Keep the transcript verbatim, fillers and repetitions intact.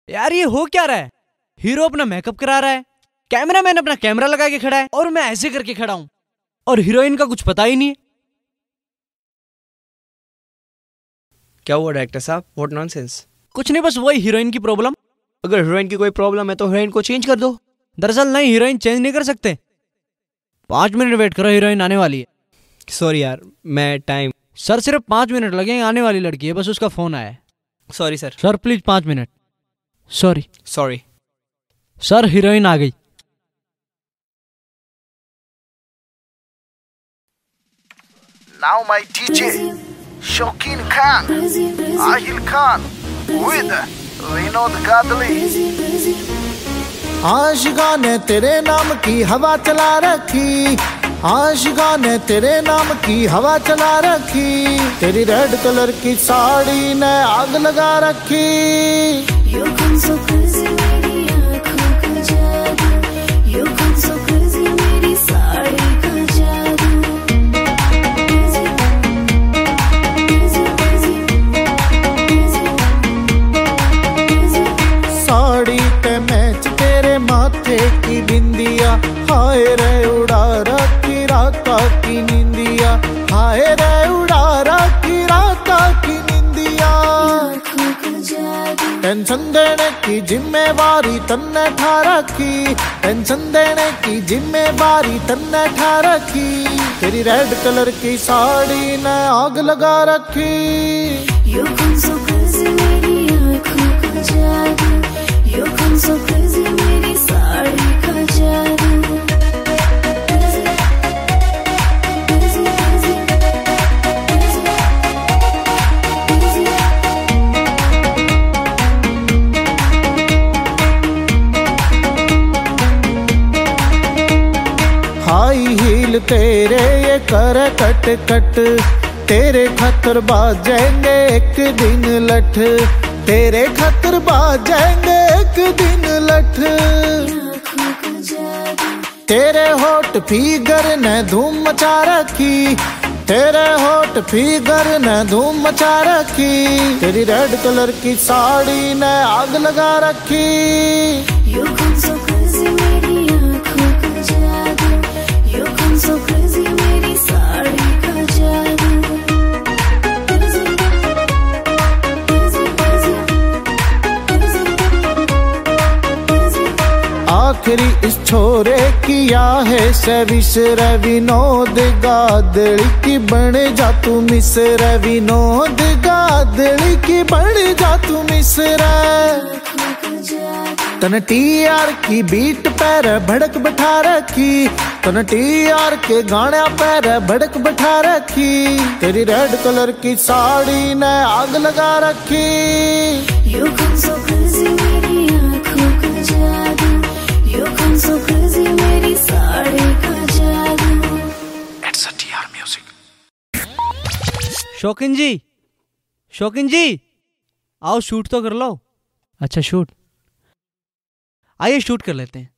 यार ये हो क्या रहा है? हीरो अपना मेकअप करा रहा है, कैमरामैन अपना कैमरा लगा के खड़ा है और मैं ऐसे करके खड़ा हूं और हीरोइन का कुछ पता ही नहीं है। क्या हुआ डायरेक्टर साहब? What nonsense. कुछ नहीं, बस वही हीरोइन की प्रॉब्लम। अगर हीरोइन की कोई प्रॉब्लम है तो हीरोइन को चेंज कर दो। दरअसल नहीं, हीरोइन चेंज नहीं कर सकते। पांच मिनट वेट करो, हीरोइन आने वाली है। सॉरी यार, मैं टाइम सर सिर्फ पांच मिनट लगेंगे, आने वाली लड़की है, बस उसका फोन आया है। Sorry sir. सर प्लीज पांच मिनट। सॉरी सॉरी सर, हीरोइन आ गई। Now my D J Shokin Khan, Ahil Khan with Vinod Gadli. Ashika ने तेरे नाम की हवा चला रखी, आशिका ने तेरे नाम की हवा चला रखी, तेरी रेड कलर की साड़ी ने आग लगा रखी। You come so crazy, मेरी आँखों का जादू, You come so crazy, मेरी साड़ी का जादू। Crazy, crazy, crazy, crazy, crazy। Sari पे मैच तेरे माथे की बिंदिया, हाय रे उड़ा रखी राता की निंदिया, हाय रे उड़ा रखी राता की निंदिया। टेंशन देने की जिम्मेवारी तन्ने ठा रखी, टेंशन देने की जिम्मेवारी तन्ने ठा रखी, तेरी रेड कलर की साड़ी ने आग लगा रखी। You come so crazy, मेरी आँखों का जादू, You come so crazy, मेरी साड़ी का जादू। Crazy, crazy, crazy, crazy, crazy। High heel तेरे ये कर कट कट, तेरे खातर बाजेंगे एक दिन लठ, तेरे खातर बाजेंगे एक दिन लठ। तेरे होठ फिगर ने धूम मचा रखी, तेरे होठ फिगर ने धूम मचा रखी, तेरी रेड कलर की साड़ी ने आग लगा रखी। You come so crazy, मेरी आँखों का जादू, You come so crazy, मेरी साड़ी का जादू। Crazy, crazy, crazy, crazy, crazy। आखिरी इस छोरे किया है सविश रे विनोद गादड़ी की, बन जा तू मिसर विनोद गादड़ी की, बन जा तू मिसर। तन टी आर की बीट पैर भड़क बैठा रखी, तन टी आर के गाने पैर भड़क बैठा रखी, तेरी रेड कलर की साड़ी ने आग लगा रखी। You come so crazy, मेरी आँखों का जादू, You come so crazy, मेरी साड़ी का जादू। It's a T R music. शौकिन जी, शौकिन जी, आओ शूट तो कर लो। अच्छा शूट, आइए शूट कर लेते हैं।